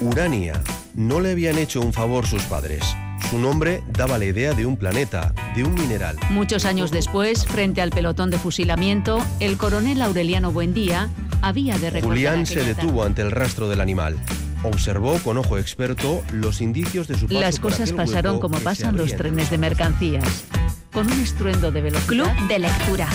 Urania. No le habían hecho un favor sus padres. Su nombre daba la idea de un planeta, de un mineral. Muchos años después, frente al pelotón de fusilamiento, el coronel Aureliano Buendía había de recordar Julián se aquella detuvo tarde. ante el rastro del animal. Observó con ojo experto los indicios de su paso Las por cosas aquel pasaron hueco como que se pasan los abría trenes de mercancías, con un estruendo de velocidad. Club de lectura.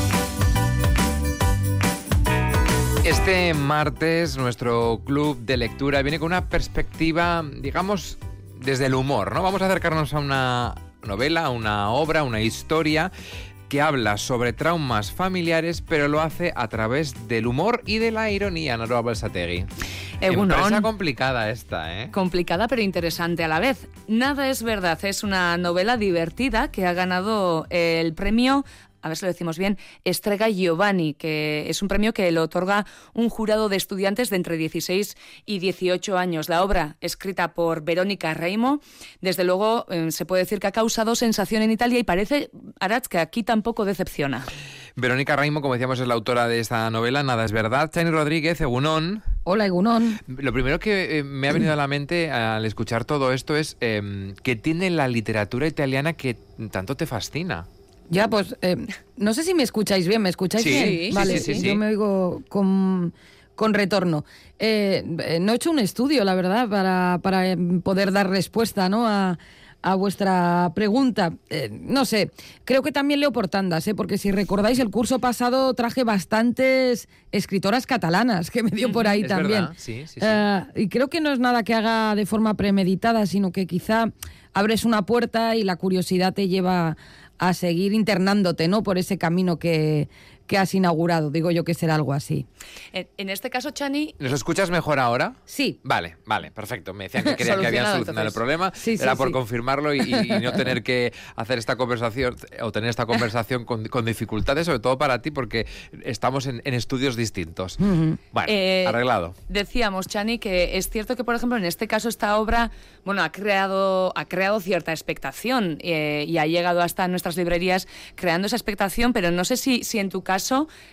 Este martes nuestro club de lectura viene con una perspectiva, digamos, desde el humor, ¿no? Vamos a acercarnos a una novela, a una obra, a una historia que habla sobre traumas familiares, pero lo hace a través del humor y de la ironía, Naroa Balsategui. Egunon. Empresa complicada esta, ¿eh? Complicada pero interesante a la vez. Nada es verdad, es una novela divertida que ha ganado el premio, a ver si lo decimos bien, Strega Giovanni, que es un premio que le otorga un jurado de estudiantes de entre 16 y 18 años. La obra, escrita por Verónica Raimo, desde luego se puede decir que ha causado sensación en Italia y parece, Arach, que aquí tampoco decepciona. Verónica Raimo, como decíamos, es la autora de esta novela, Nada es verdad. Chani Rodríguez, Egunon. Hola, Egunon. Lo primero que me ha venido a la mente al escuchar todo esto es que tiene la literatura italiana que tanto te fascina. Ya, pues, no sé si me escucháis bien. ¿Me escucháis Sí, bien? sí, Vale, sí. Yo me oigo con retorno. No he hecho un estudio, la verdad, para poder dar respuesta, ¿no?, a vuestra pregunta. No sé, creo que también leo por tandas, porque si recordáis, el curso pasado traje bastantes escritoras catalanas, que me dio por ahí es también. verdad, sí. Y creo que no es nada que haga de forma premeditada, sino que quizá abres una puerta y la curiosidad te lleva a seguir internándote, ¿no?, por ese camino que has inaugurado. Digo yo que será algo así. En este caso, Chani... ¿Nos escuchas mejor ahora? Sí. Vale, perfecto. Me decían que creían que habían solucionado el problema. Sí, Era por sí. confirmarlo y no tener que hacer esta conversación o tener esta conversación con dificultades, sobre todo para ti, porque estamos en estudios distintos. Uh-huh. Bueno, arreglado. Decíamos, Chani, que es cierto que, por ejemplo, en este caso esta obra, bueno, ha creado cierta expectación y ha llegado hasta nuestras librerías creando esa expectación, pero no sé si en tu caso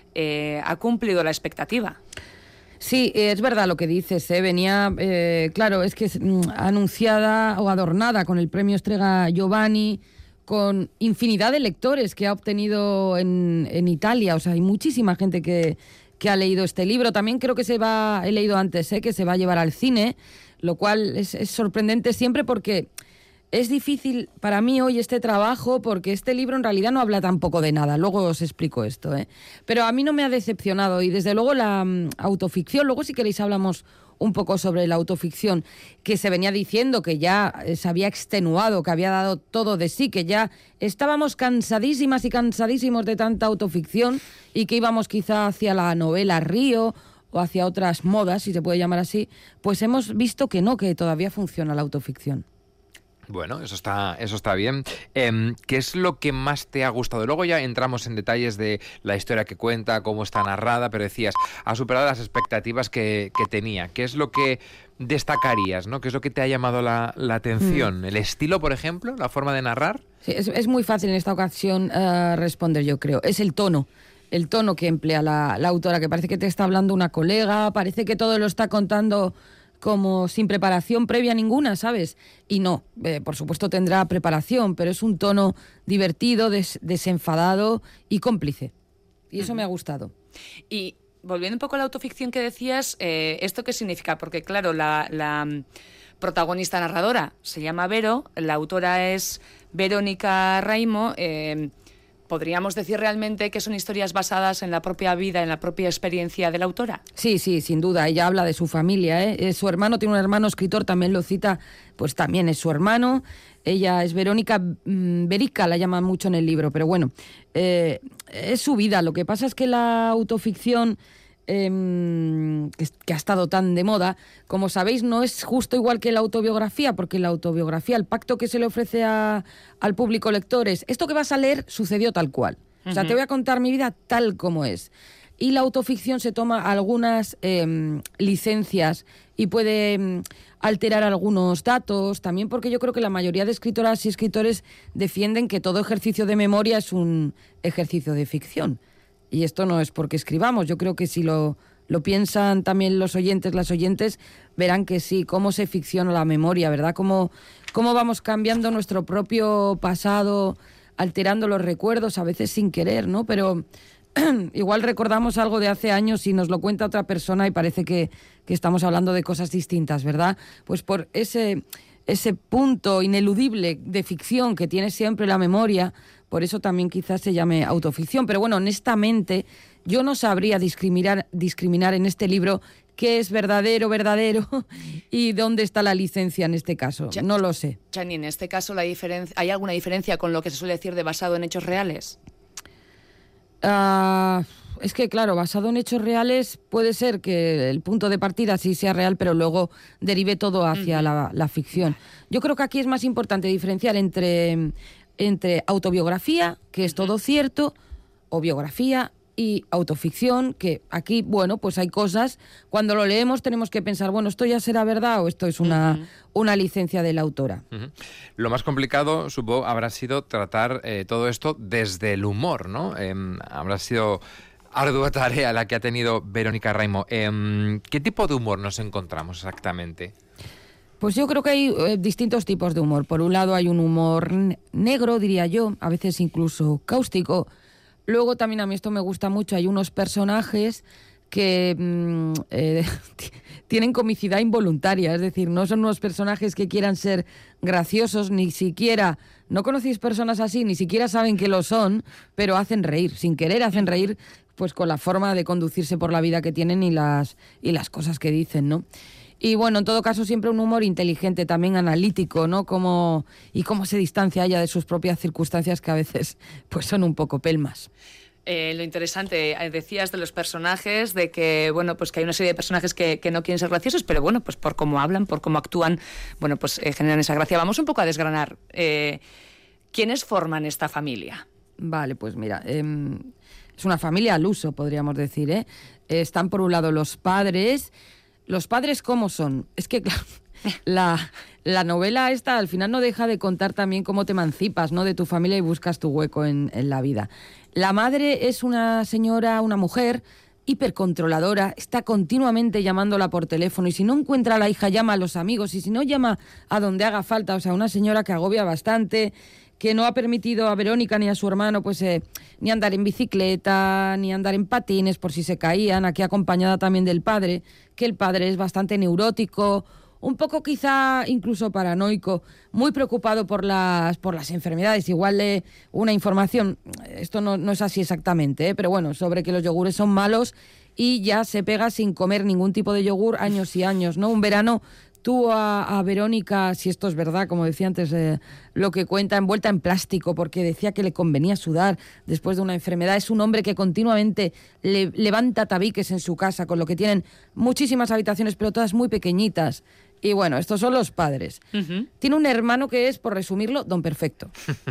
ha cumplido la expectativa. Sí, es verdad lo que dices, venía, claro, es que es anunciada o adornada con el premio Strega Giovanni, con infinidad de lectores que ha obtenido en Italia. O sea, hay muchísima gente que ha leído este libro. También creo que he leído antes, que se va a llevar al cine, lo cual es sorprendente siempre porque es difícil para mí hoy este trabajo, porque este libro en realidad no habla tampoco de nada. Luego os explico esto, Pero a mí no me ha decepcionado y desde luego la autoficción, luego si queréis hablamos un poco sobre la autoficción, que se venía diciendo que ya se había extenuado, que había dado todo de sí, que ya estábamos cansadísimas y cansadísimos de tanta autoficción y que íbamos quizá hacia la novela Río o hacia otras modas, si se puede llamar así, pues hemos visto que no, que todavía funciona la autoficción. Bueno, eso está bien. ¿Qué es lo que más te ha gustado? Luego ya entramos en detalles de la historia que cuenta, cómo está narrada, pero decías, ha superado las expectativas que tenía. ¿Qué es lo que destacarías, ¿no? ¿Qué es lo que te ha llamado la atención? ¿El estilo, por ejemplo? ¿La forma de narrar? Sí, es muy fácil en esta ocasión responder, yo creo. Es el tono que emplea la autora, que parece que te está hablando una colega, parece que todo lo está contando como sin preparación previa ninguna, ¿sabes? Y no, por supuesto tendrá preparación, pero es un tono divertido, desenfadado y cómplice. Y eso me ha gustado. Y volviendo un poco a la autoficción que decías, ¿esto qué significa? Porque claro, la protagonista narradora se llama Vero, la autora es Verónica Raimo. ¿Podríamos decir realmente que son historias basadas en la propia vida, en la propia experiencia de la autora? Sí, sin duda. Ella habla de su familia, Su hermano tiene un hermano escritor, también lo cita, pues también es su hermano. Ella es Verónica Verica, la llaman mucho en el libro, pero bueno, es su vida. Lo que pasa es que la autoficción, que ha estado tan de moda, como sabéis, no es justo igual que la autobiografía, porque la autobiografía, el pacto que se le ofrece al público lector es: esto que vas a leer sucedió tal cual. O sea, te voy a contar mi vida tal como es. Y la autoficción se toma algunas licencias y puede alterar algunos datos, también porque yo creo que la mayoría de escritoras y escritores defienden que todo ejercicio de memoria es un ejercicio de ficción. Y esto no es porque escribamos. Yo creo que si lo lo piensan también los oyentes, las oyentes, verán que sí, cómo se ficciona la memoria, ¿verdad? Cómo vamos cambiando nuestro propio pasado, alterando los recuerdos, a veces sin querer, ¿no? Pero igual recordamos algo de hace años y nos lo cuenta otra persona y parece que estamos hablando de cosas distintas, ¿verdad? Pues por ese punto ineludible de ficción que tiene siempre la memoria, por eso también quizás se llame autoficción. Pero bueno, honestamente, yo no sabría discriminar en este libro qué es verdadero y dónde está la licencia en este caso. No lo sé. Chani, en este caso, ¿hay alguna diferencia con lo que se suele decir de basado en hechos reales? Es que, claro, basado en hechos reales puede ser que el punto de partida sí sea real, pero luego derive todo hacia la ficción. Yo creo que aquí es más importante diferenciar entre autobiografía, que es todo cierto, o biografía, y autoficción, que aquí, bueno, pues hay cosas, cuando lo leemos tenemos que pensar, bueno, ¿esto ya será verdad o esto es una licencia de la autora? Lo más complicado, supongo, habrá sido tratar todo esto desde el humor, ¿no? Habrá sido ardua tarea la que ha tenido Verónica Raimo. ¿Qué tipo de humor nos encontramos exactamente? Pues yo creo que hay distintos tipos de humor. Por un lado hay un humor negro, diría yo, a veces incluso cáustico. Luego también a mí esto me gusta mucho, hay unos personajes que tienen comicidad involuntaria, es decir, no son unos personajes que quieran ser graciosos, ni siquiera, no conocéis personas así, ni siquiera saben que lo son, pero hacen reír, sin querer hacen reír, pues con la forma de conducirse por la vida que tienen y las cosas que dicen, ¿no? Y bueno, en todo caso siempre un humor inteligente, también analítico, ¿no? Cómo se distancia ella de sus propias circunstancias que a veces pues son un poco pelmas. Lo interesante, decías de los personajes, de que, bueno, pues que hay una serie de personajes que no quieren ser graciosos, pero bueno, pues por cómo hablan, por cómo actúan, bueno, pues generan esa gracia. Vamos un poco a desgranar. ¿Quiénes forman esta familia? Vale, pues mira, es una familia al uso, podríamos decir, ¿eh? Están por un lado los padres. ¿Los padres cómo son? Es que, claro, la novela esta al final no deja de contar también cómo te emancipas, ¿no?, de tu familia y buscas tu hueco en la vida. La madre es una señora, una mujer hipercontroladora, está continuamente llamándola por teléfono y si no encuentra a la hija llama a los amigos y si no llama a donde haga falta. O sea, una señora que agobia bastante, que no ha permitido a Verónica ni a su hermano pues ni andar en bicicleta, ni andar en patines por si se caían, aquí acompañada también del padre, que el padre es bastante neurótico, un poco quizá incluso paranoico, muy preocupado por las enfermedades. Igual de una información, esto no es así exactamente, pero bueno, sobre que los yogures son malos y ya se pega sin comer ningún tipo de yogur años y años, ¿no? Un verano tuvo a Verónica, si esto es verdad, como decía antes, lo que cuenta, envuelta en plástico, porque decía que le convenía sudar después de una enfermedad. Es un hombre que continuamente levanta tabiques en su casa, con lo que tienen muchísimas habitaciones, pero todas muy pequeñitas. Y bueno, estos son los padres. Tiene un hermano que es, por resumirlo, don perfecto.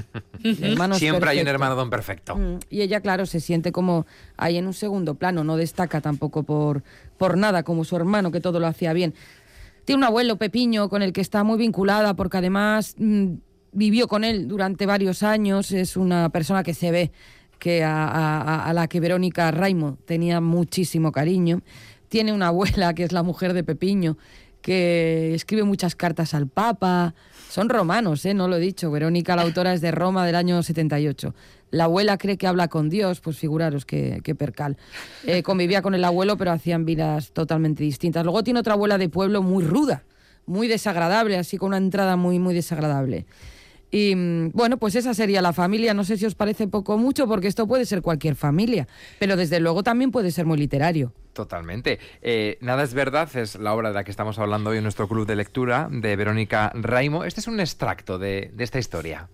Siempre hay un hermano don perfecto. Y ella, claro, se siente como ahí en un segundo plano, no destaca tampoco por nada, como su hermano, que todo lo hacía bien. Tiene un abuelo, Pepiño, con el que está muy vinculada, porque además vivió con él durante varios años. Es una persona que se ve que a la que Verónica Raimo tenía muchísimo cariño. Tiene una abuela, que es la mujer de Pepiño, que escribe muchas cartas al Papa. Son romanos, no lo he dicho. Verónica, la autora, es de Roma del año 78. La abuela cree que habla con Dios, pues figuraros qué percal. Convivía con el abuelo, pero hacían vidas totalmente distintas. Luego tiene otra abuela de pueblo muy ruda, muy desagradable, así con una entrada muy, muy desagradable. Y bueno, pues esa sería la familia. No sé si os parece poco o mucho, porque esto puede ser cualquier familia, pero desde luego también puede ser muy literario. Totalmente. Nada es verdad es la obra de la que estamos hablando hoy en nuestro club de lectura, de Verónica Raimo. Este es un extracto de esta historia.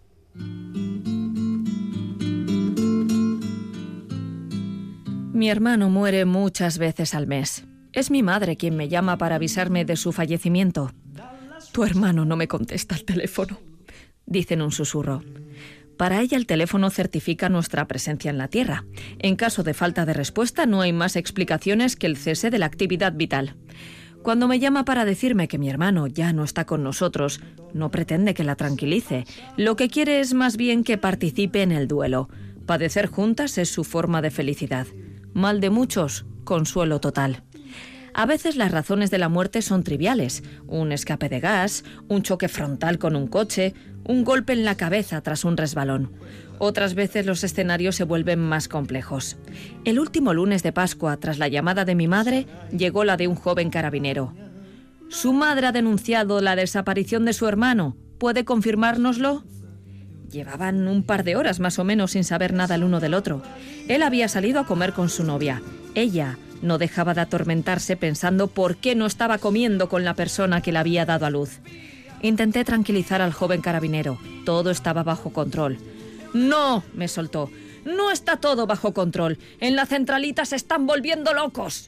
Mi hermano muere muchas veces al mes. Es mi madre quien me llama para avisarme de su fallecimiento. Tu hermano no me contesta el teléfono, dice en un susurro. Para ella el teléfono certifica nuestra presencia en la Tierra. En caso de falta de respuesta no hay más explicaciones que el cese de la actividad vital. Cuando me llama para decirme que mi hermano ya no está con nosotros, no pretende que la tranquilice. Lo que quiere es más bien que participe en el duelo. Padecer juntas es su forma de felicidad. Mal de muchos, desconsuelo total. A veces las razones de la muerte son triviales: un escape de gas, un choque frontal con un coche, un golpe en la cabeza tras un resbalón. Otras veces los escenarios se vuelven más complejos. El último lunes de Pascua, tras la llamada de mi madre, llegó la de un joven carabinero. Su madre ha denunciado la desaparición de su hermano. ¿Puede confirmárnoslo? Llevaban un par de horas más o menos sin saber nada el uno del otro. Él había salido a comer con su novia. Ella no dejaba de atormentarse pensando por qué no estaba comiendo con la persona que le había dado a luz. Intenté tranquilizar al joven carabinero. Todo estaba bajo control. «No», me soltó, «no está todo bajo control. En la centralita se están volviendo locos».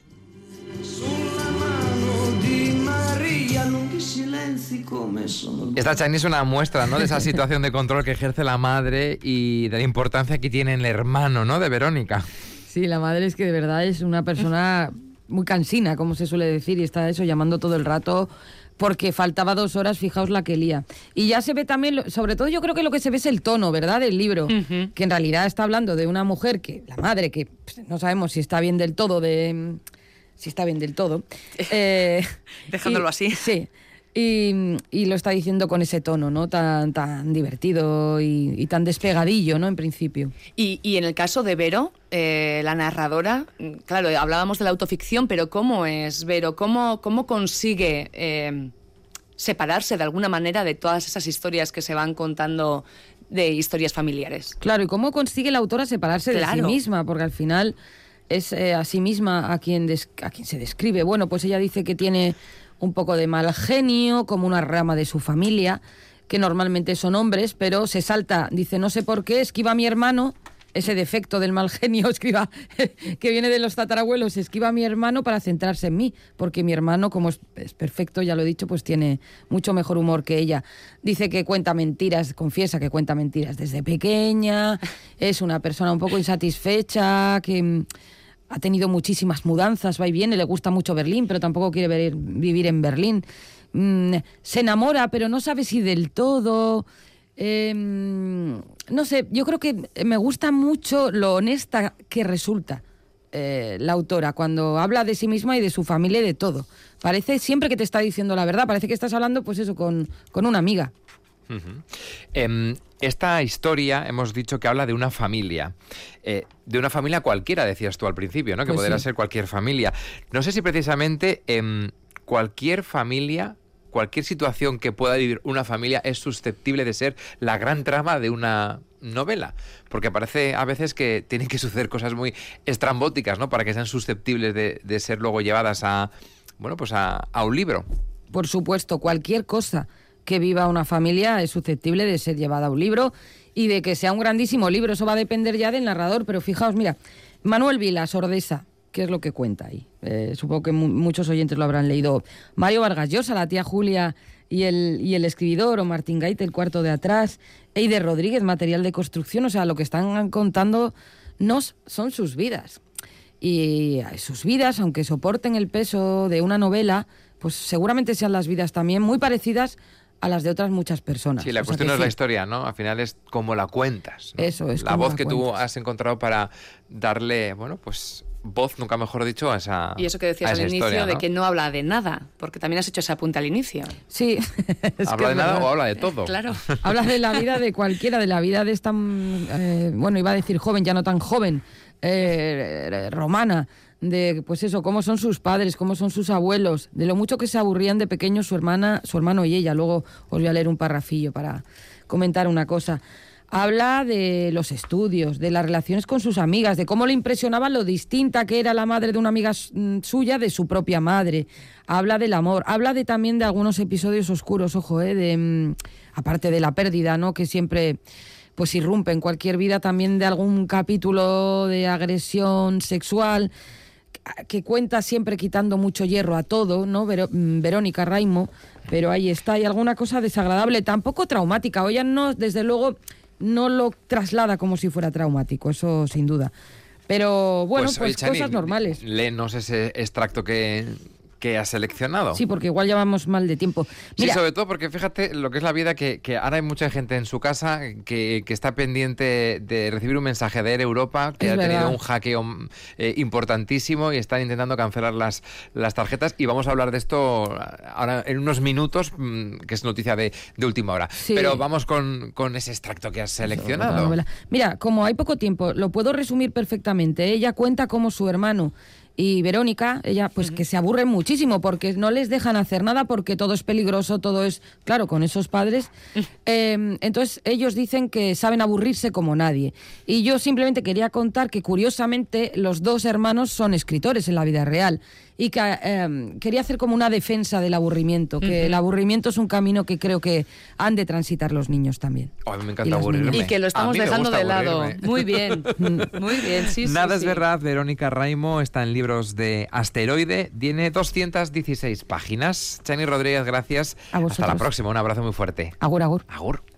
Esta Chani es una muestra, ¿no?, de esa situación de control que ejerce la madre y de la importancia que tiene el hermano, ¿no?, de Verónica. Sí, la madre es que de verdad es una persona muy cansina, como se suele decir, y está eso llamando todo el rato porque faltaba 2 horas, fijaos la que lía. Y ya se ve también, sobre todo yo creo que lo que se ve es el tono, ¿verdad?, del libro, que en realidad está hablando de una mujer que, la madre, que pues, no sabemos si está bien del todo, Dejándolo así. Sí. Y lo está diciendo con ese tono, ¿no?, tan divertido y tan despegadillo, ¿no?, en principio. Y en el caso de Vero, la narradora, claro, hablábamos de la autoficción, pero ¿cómo es Vero? ¿Cómo consigue separarse de alguna manera de todas esas historias que se van contando, de historias familiares? Claro, ¿y cómo consigue la autora separarse de sí misma? Porque al final es a sí misma a quien se describe. Bueno, pues ella dice que tiene un poco de mal genio, como una rama de su familia, que normalmente son hombres, pero se salta, dice, no sé por qué, esquiva a mi hermano, ese defecto del mal genio, que viene de los tatarabuelos, esquiva a mi hermano para centrarse en mí, porque mi hermano, como es perfecto, ya lo he dicho, pues tiene mucho mejor humor que ella. Dice que cuenta mentiras, confiesa que cuenta mentiras desde pequeña, es una persona un poco insatisfecha, que ha tenido muchísimas mudanzas, va y viene, le gusta mucho Berlín, pero tampoco quiere vivir en Berlín. Se enamora, pero no sabe si del todo. No sé, yo creo que me gusta mucho lo honesta que resulta la autora cuando habla de sí misma y de su familia y de todo. Parece siempre que te está diciendo la verdad, parece que estás hablando, pues eso, con una amiga. Esta historia hemos dicho que habla de una familia cualquiera, decías tú al principio, ¿no? Que pues podrá sí. ser cualquier familia. No sé si precisamente cualquier familia, cualquier situación que pueda vivir una familia es susceptible de ser la gran trama de una novela, porque parece a veces que tienen que suceder cosas muy estrambóticas, ¿no?, para que sean susceptibles de ser luego llevadas a un libro. Por supuesto, cualquier cosa que viva una familia es susceptible de ser llevada a un libro y de que sea un grandísimo libro. Eso va a depender ya del narrador, pero fijaos, mira, Manuel Vila, Sordesa, ¿qué es lo que cuenta ahí? Supongo que muchos oyentes lo habrán leído. Mario Vargas Llosa, la tía Julia y el escribidor, o Martín Gaite, el cuarto de atrás, Eider Rodríguez, material de construcción. O sea, lo que están contando son sus vidas. Y sus vidas, aunque soporten el peso de una novela, pues seguramente sean las vidas también muy parecidas a las de otras muchas personas. Sí, la cuestión no es la historia, ¿no? Al final es cómo la cuentas, ¿no? Eso es. La voz que tú has encontrado para darle, bueno, pues voz, nunca mejor dicho, a esa Y eso que decías al inicio, historia, ¿no?, de que no habla de nada, porque también has hecho ese apunte al inicio. Sí. ¿Habla de nada o habla de todo? Claro. Habla de la vida de cualquiera, de la vida de esta, bueno, iba a decir joven, ya no tan joven, romana, de pues eso, cómo son sus padres, cómo son sus abuelos, de lo mucho que se aburrían de pequeños su hermano y ella. Luego os voy a leer un parrafillo para comentar una cosa. Habla de los estudios, de las relaciones con sus amigas, de cómo le impresionaba lo distinta que era la madre de una amiga suya de su propia madre. Habla del amor, habla también de algunos episodios oscuros, ojo, aparte de la pérdida, ¿no?, que siempre pues irrumpe en cualquier vida, también de algún capítulo de agresión sexual, que cuenta siempre quitando mucho hierro a todo, ¿no? Verónica Raimo, pero ahí está, hay alguna cosa desagradable, tampoco traumática, o ella no, desde luego, no lo traslada como si fuera traumático, eso sin duda. Pero bueno, pues Chani, cosas normales. Léenos ese extracto que que has seleccionado. Sí, porque igual llevamos mal de tiempo. Mira, sí, sobre todo porque fíjate lo que es la vida, que ahora hay mucha gente en su casa que está pendiente de recibir un mensaje de Air Europa, que es ha tenido verdad. un hackeo importantísimo y están intentando cancelar las tarjetas, y vamos a hablar de esto ahora en unos minutos, que es noticia de última hora. Sí. Pero vamos con ese extracto que has otra seleccionado. novela. Mira, como hay poco tiempo, lo puedo resumir perfectamente. Ella cuenta cómo su hermano y Verónica, ella pues que se aburren muchísimo porque no les dejan hacer nada porque todo es peligroso, todo es, claro, con esos padres. Entonces ellos dicen que saben aburrirse como nadie. Y yo simplemente quería contar que curiosamente los dos hermanos son escritores en la vida real. Y que quería hacer como una defensa del aburrimiento, que el aburrimiento es un camino que creo que han de transitar los niños también. A mí me Y encanta las aburrirme. niñas. Y que lo A estamos mí me dejando gusta de lado. aburrirme. Muy bien, muy bien, sí, Nada sí, es sí. verdad, Verónica Raimo está en libros de Asteroide, tiene 216 páginas. Chani Rodríguez, gracias. A vosotros. Hasta la próxima, un abrazo muy fuerte. Agur, agur. Agur.